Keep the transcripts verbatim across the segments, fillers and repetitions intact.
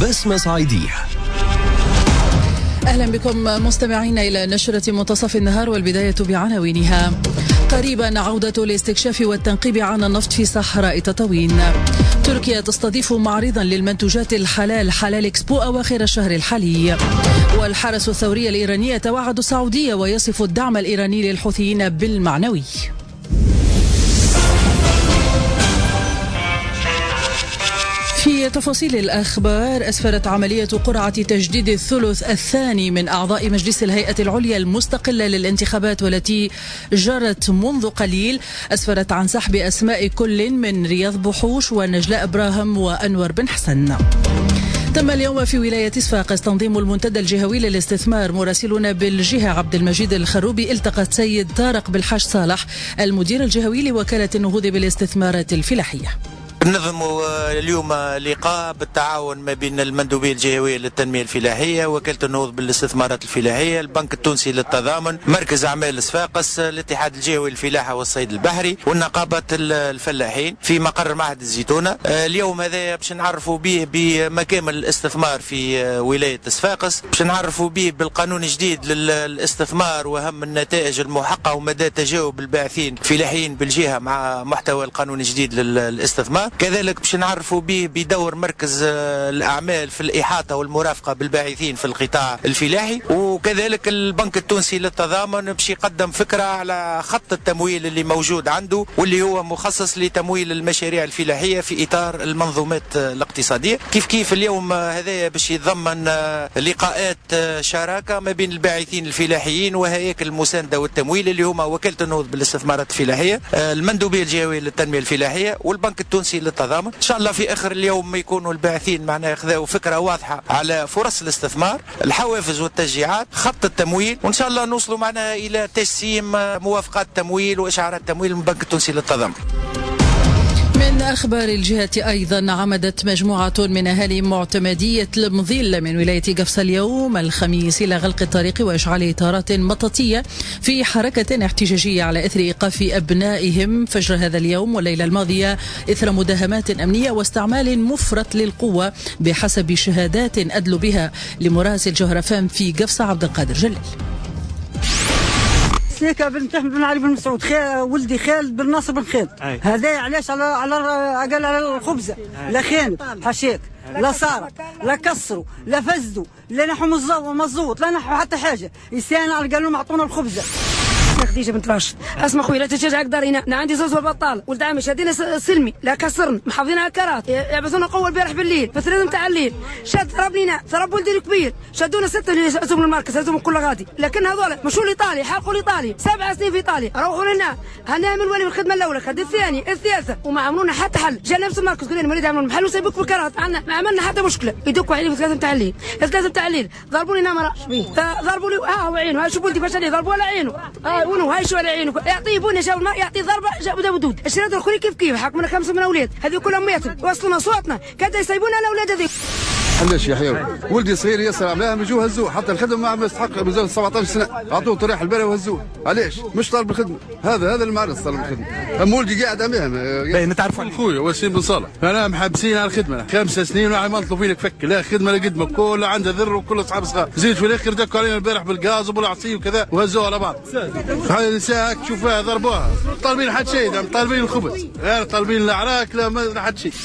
بسمة صعيدية. أهلا بكم مستمعين إلى نشرة منتصف النهار، والبداية بعناوينها. قريبا عودة لاستكشاف والتنقيب عن النفط في صحراء تطاوين. تركيا تستضيف معرضا للمنتوجات الحلال حلال إكسبو أواخر الشهر الحالي. والحرس الثوري الإيراني يتوعد السعودية ويصف الدعم الإيراني للحوثيين بالمعنوي. في تفاصيل الأخبار، أسفرت عملية قرعة تجديد الثلث الثاني من أعضاء مجلس الهيئة العليا المستقلة للانتخابات والتي جرت منذ قليل، أسفرت عن سحب أسماء كل من رياض بحوش ونجلاء إبراهيم وأنور بن حسن. تم اليوم في ولاية صفاقس تنظيم المنتدى الجهوي للاستثمار. مراسلنا بالجهة عبد المجيد الخروبي التقت سيد طارق بالحاج صالح المدير الجهوي لوكالة النهوض بالاستثمارات الفلاحية. نظموا اليوم لقاء بالتعاون ما بين المندوبية الجهوية للتنمية الفلاحية، وكالة النهوض بالاستثمارات الفلاحية، البنك التونسي للتضامن، مركز أعمال صفاقس، الاتحاد الجهوي للفلاحة والصيد البحري، والنقابة الفلاحين في مقر معهد الزيتونة. اليوم هذا باش نعرفوا به بمكامن الاستثمار في ولاية صفاقس، باش نعرفوا به بالقانون الجديد للاستثمار وأهم النتائج المحققة ومدى تجاوب الباحثين الفلاحيين بالجهة مع محتوى القانون الجديد للاستثمار. كذلك باش نعرفوا به بدور مركز الأعمال في الإحاطة والمرافقة بالباحثين في القطاع الفلاحي، وكذلك البنك التونسي للتضامن باش يقدم فكرة على خط التمويل اللي موجود عنده واللي هو مخصص لتمويل المشاريع الفلاحية في إطار المنظومات الاقتصادية. كيف كيف اليوم هذا باش يتضمن لقاءات شراكة ما بين الباحثين الفلاحيين وهياكل المساندة والتمويل اللي هما وكالة النهوض بالاستثمارات الفلاحية، المندوبية الجهوية للتنمية الفلاحية، والبنك التونسي للتضامن. ان شاء الله في اخر اليوم يكونوا الباحثين معنا ياخذوا فكره واضحه على فرص الاستثمار، الحوافز والتشجيعات، خط التمويل، وان شاء الله نوصلوا معنا الى تجسيم موافقات تمويل واشعارات تمويل من البنك التونسي للتضامن. من أخبار الجهة أيضا، عمدت مجموعة من أهالي معتمدية المظيل من ولاية قفصة اليوم الخميس إلى غلق الطريق وإشعال إطارات مطاطية في حركة احتجاجية على إثر إيقاف أبنائهم فجر هذا اليوم والليلة الماضية إثر مداهمات أمنية واستعمال مفرط للقوة بحسب شهادات أدلوا بها لمراسل جهرفان في قفصة عبد القادر جليل. سيكا بنت احمد بن علي بن مسعود، خير ولدي خالد بن ناصر بن خالد، هذا علاش على على اقل على الخبزه، لا خان حشيك، لا صار، لا كسروا، لا فزدوا، لا نحو مزوط، لا نحو حتى حاجه، يسان على قال لهم اعطونا الخبزه. خديجه بنت راشد، اسمع خويا لا تشجع اقدر هنا، انا عندي زوز والبطال، ولد عمي شادينا سلمي، لا كسرن، محافظين كرات، يعبثونا قوه البارح بالليل، بس لازم تاع الليل، شاد ضربنينا، ضرب ولدي الكبير، شادونا سته اللي هزموا المركز، هزموا كل غادي، لكن هذول مشوا لايطاليا، حرقوا لايطاليا، سبع سنين في ايطاليا، روحوا لنا، هنا من ولي الخدمه الاولى، خد الثاني، الثالثه، وما عملونا حتى حل، جا نفس المركز قلنا مريض يعملون محل وسيبوك بالكرات، عنا ما عملنا حتى مشكله، يدقوا علي في لازم تاع الليل، لازم تاع الليل، ضربوني نمره، ضربوا لي ها هو عينه، هاي شوف ولدي باش عليه ضربوا على عينه، هاي ونو هاي شو على عينه، يعطيه بني جاب الماء يعطيه ضربه جاب ودود، الشريط الخلي كيف كيف حكمنا خمسه من اولاد، هذو كلهم ماتوا، وصلنا صوتنا، كذا يسيبونا الاولاد هذيك. علاش يا حيوي ولدي صغير ياسر عملاها مجوه هزوه، حتى الخدمه ما يستحق بزاف سبعطاش سنه، عطوه طريح البلا وهزوه، علاش؟ مش طالب الخدمه، هذا هذا المعرس طالب الخدمه، اما ولدي قاعد عماهم باين نتعرفوا عليه خويا وسيم بن صالح، انا محبسين على الخدمه خمس سنين وعملت فينك فك، لا خدمه لا قدمه، كل عنده ذر وكل اصحاب صغار، زيد في الاخر دكوا علينا البارح بالغاز وبالعصي وكذا وهزوه على بعض، هاي النساء تشوفها ضربوها، طالبين حد شيء، طالبين الخبز، غير طالبين العراك لا ما حد شيء.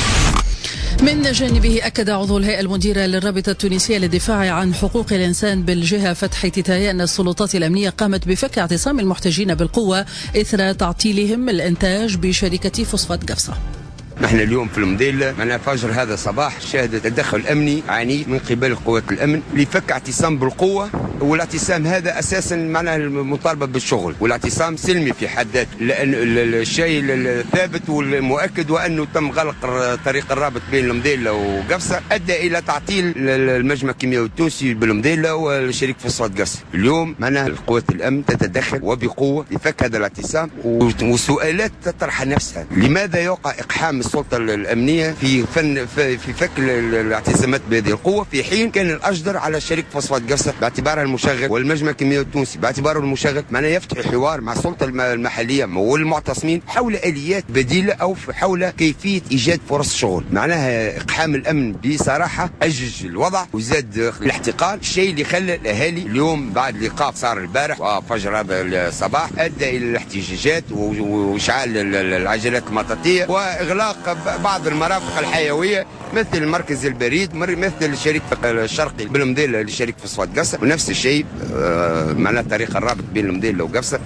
من جانبه أكد عضو الهيئة المديرة للرابطة التونسية للدفاع عن حقوق الإنسان بالجهة فتحي تيتاي أن السلطات الأمنية قامت بفك اعتصام المحتجين بالقوة إثر تعطيلهم الإنتاج بشركة فوسفات قفصة. نحن اليوم في المدينة معنا فجر هذا الصباح شهد تدخل أمني عنيف من قبل قوات الأمن لفك اعتصام بالقوة، والاعتصام هذا أساسا معناه المطالبة بالشغل، والاعتصام سلمي في حد ذاته، لأن الشيء الثابت والمؤكد وأنه تم غلق طريق الرابط بين المدينة وقفصة أدى إلى تعطيل المجمع الكيميائي التونسي بالمدينة وشركة فوسفات قفصة. اليوم معناه قوات الأمن تتدخل وبقوة لفك هذا الاعتصام، وسؤالات تطرح نفسها، لماذا يوقع إقحام السلطة الأمنية في فن في فك الاعتصامات بهذه القوة، في حين كان الأجدر على شركة فوسفات قفصة باعتبارها المشغل والمجمع الكيميائي التونسي باعتباره المشغل معناه يفتح حوار مع السلطة المحلية والمعتصمين حول آليات بديلة أو حول كيفية إيجاد فرص شغل. معناها إقحام الأمن بصراحة أجج الوضع وزاد الاحتقان، الشيء اللي خلى الأهالي اليوم بعد الإيقاف صار البارح وفجر هذا الصباح أدى إلى الاحتجاجات وإشعال العجلات المطاطية وإغلاق بعض المرافق الحيوية مثل المركز البريد، مثل شركة الشرقي بالمدينة لشركة فوسفات قفصة، ونفس الشيء معناه الطريق الرابط بين المدينة وقفصة.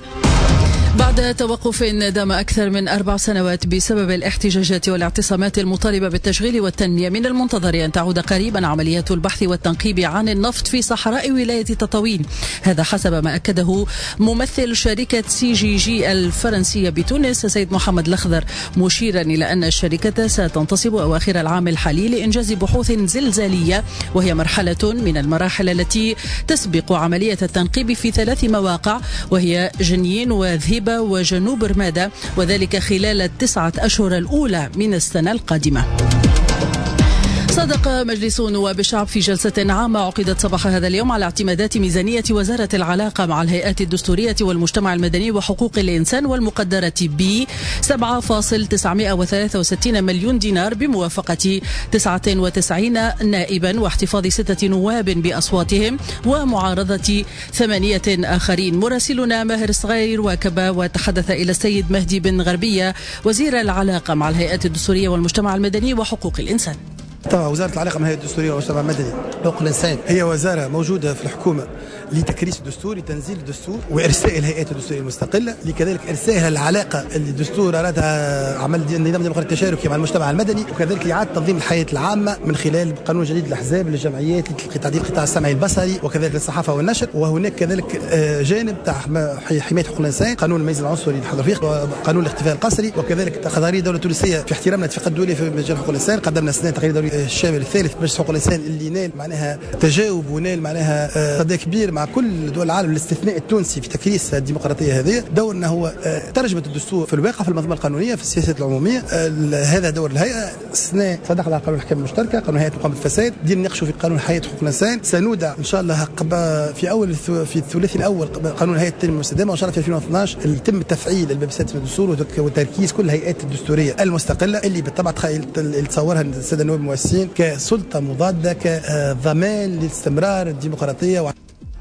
بعد توقف دام أكثر من أربع سنوات بسبب الاحتجاجات والاعتصامات المطالبة بالتشغيل والتنمية، من المنتظر أن تعود قريبا عمليات البحث والتنقيب عن النفط في صحراء ولاية تطاوين. هذا حسب ما أكده ممثل شركة سي جي جي الفرنسية بتونس سيد محمد الأخضر، مشيرا إلى أن الشركة ستنتصب أواخر العام الحالي لإنجاز بحوث زلزالية، وهي مرحلة من المراحل التي تسبق عملية التنقيب في ثلاث مواقع، وهي جنين وذهيبة وجنوب رمادة، وذلك خلال التسعة أشهر الأولى من السنة القادمة. صادق مجلس نواب الشعب في جلسة عامة عقدت صباح هذا اليوم على اعتمادات ميزانية وزارة العلاقة مع الهيئات الدستورية والمجتمع المدني وحقوق الإنسان والمقدرة ب سبعة فاصلة تسعمائة وثلاثة وستين مليون دينار بموافقة تسعة وتسعين نائبا واحتفاظ ستة نواب بأصواتهم ومعارضة ثمانية آخرين. مراسلنا ماهر الصغير واكب وتحدث إلى السيد مهدي بن غربية وزير العلاقة مع الهيئات الدستورية والمجتمع المدني وحقوق الإنسان. طبعا وزارة العلاقة مع الهيئة الدستورية والمجتمع المدني وحقوق الإنسان هي وزارة موجودة في الحكومة لتكريس الدستور، لتنزيل الدستور وإرساء الهيئات الدستورية المستقلة، لكذلك إرساء العلاقة اللي الدستور أرادها عمل النظام الديمقراطي التشاركي مع المجتمع المدني، وكذلك إعادة تنظيم الحياة العامة من خلال قانون جديد للأحزاب للجمعيات لتعديل القطاع السمعي البصري وكذلك للصحافة والنشر. وهناك كذلك جانب تاع حماية حقوق الإنسان، قانون الميز العنصري للحظر فيه، وقانون الاختفاء القسري، وكذلك قضايا الدولة التونسية في احترامنا الاتفاق الدولي في مجال حقوق الإنسان. قدمنا سنة تقرير دولي الشامل الثالث مجلس حقوق الإنسان اللي نال معناها تجاوب ونال معناها قضايا كبير مع كل دول العالم الاستثناء التونسي في تكريس الديمقراطية هذه. دورنا هو ترجمة الدستور في الواقع في المنظومة القانونية في السياسات العمومية. هذا دور الهيئة. السنة صدق على قانون الأحكام المشتركة، قانون هيئة مقاومة الفساد، دي نناقشوا في قانون هيئة حقوق الإنسان. سنودع إن شاء الله في أول في الثلاثي الأول قانون هيئة التنمية المستدامة، وإن شاء الله في ألفين واثناش يتم تفعيل الباب السادس من الدستور وتركيز كل الهيئات الدستورية المستقلة اللي بالطبع تصورها السادة النواب المؤسسين كسلطة مضادة كضمان لاستمرار الديمقراطية.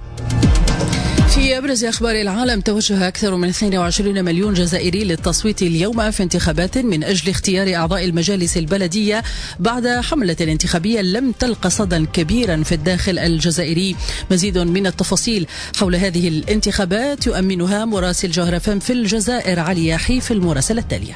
في أبرز أخبار العالم، توجه أكثر من اثنين وعشرين مليون جزائري للتصويت اليوم في انتخابات من أجل اختيار أعضاء المجالس البلدية بعد حملة انتخابية لم تلق صدى كبيرا في الداخل الجزائري. مزيد من التفاصيل حول هذه الانتخابات يؤمنها مراسل جوهر فم في الجزائر علي يحيى في المراسلة التالية.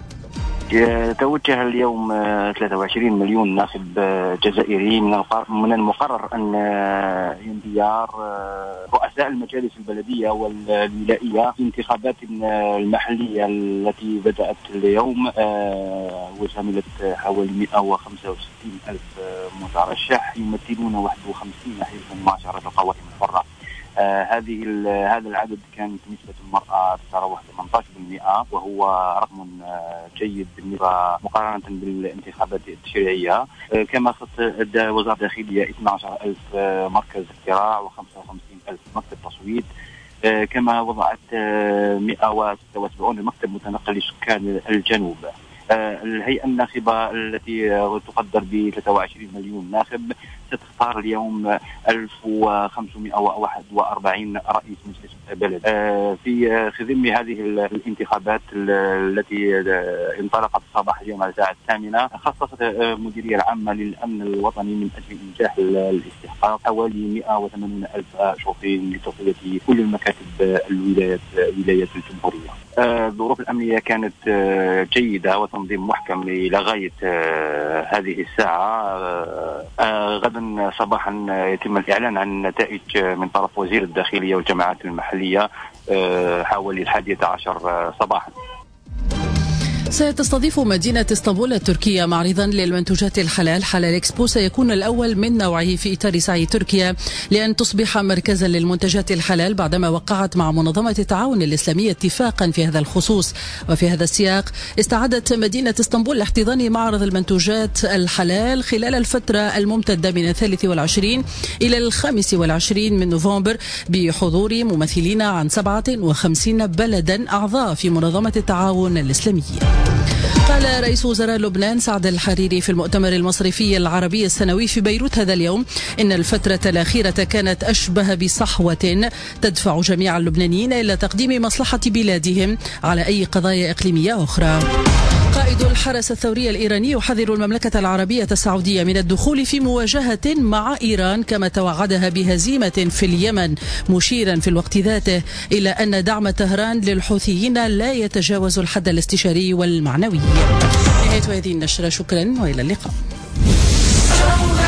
توجه اليوم ثلاثة وعشرين مليون ناخب جزائري. من المقرر أن انديار رؤساء المجالس البلدية والولائية في انتخابات المحلية التي بدأت اليوم وشملت حوالي مئة وخمسة وستين ألف مترشح يمثلون واحد وخمسين حزبا مع عشرة القوائم الحرة. آه هذه هذا العدد كانت نسبة المرأة تتراوح ثمانية عشر بالمئة، وهو رقم آه جيد بالنسبة مقارنة بالانتخابات التشريعية. آه كما خصت وزارة الداخلية اثني عشر ألف آه مركز اقتراع وخمسة وخمسين ألف مكتب تصويت. آه كما وضعت آه مئة وستة وسبعين مكتب متنقل لسكان الجنوب. آه الهيئة الناخبة التي تقدر ب ثلاثة وعشرين مليون ناخب ستختار اليوم ألف وخمسمائة وواحد وأربعين رئيس مجلس بلد. آه في خضم هذه الانتخابات التي انطلقت صباح اليوم على الساعة الثامنة، خصصت المديرية العامة للأمن الوطني من أجل إنجاح الاستحقاق حوالي مئة وثمانين ألف شرطي لتغطية كل المكاتب الولايات ولايات الجمهورية. آه الظروف الأمنية كانت آه جيدة وتنظيم محكم إلى غاية آه هذه الساعة. آه آه غدا صباحا يتم الإعلان عن نتائج من طرف وزير الداخلية والجماعات المحلية آه حوالي الحادية عشر صباحا. ستستضيف مدينة اسطنبول التركية معرضا للمنتوجات الحلال حلال إكسبو، سيكون الأول من نوعه في إطار سعي تركيا لأن تصبح مركزا للمنتجات الحلال بعدما وقعت مع منظمة التعاون الإسلامي اتفاقا في هذا الخصوص. وفي هذا السياق استعدت مدينة اسطنبول لاحتضان معرض المنتوجات الحلال خلال الفترة الممتدة من الثالث والعشرين إلى الخامس والعشرين من نوفمبر بحضور ممثلين عن سبعة وخمسين بلدا أعضاء في منظمة التعاون الإسلامي. قال رئيس وزراء لبنان سعد الحريري في المؤتمر المصرفي العربي السنوي في بيروت هذا اليوم إن الفترة الأخيرة كانت أشبه بصحوة تدفع جميع اللبنانيين إلى تقديم مصلحة بلادهم على أي قضايا إقليمية أخرى. قائد الحرس الثوري الإيراني يحذر المملكة العربية السعودية من الدخول في مواجهة مع إيران كما توعدها بهزيمة في اليمن، مشيرا في الوقت ذاته إلى أن دعم طهران للحوثيين لا يتجاوز الحد الاستشاري والمعنوي. نهاية هذه النشرة، شكرا وإلى اللقاء.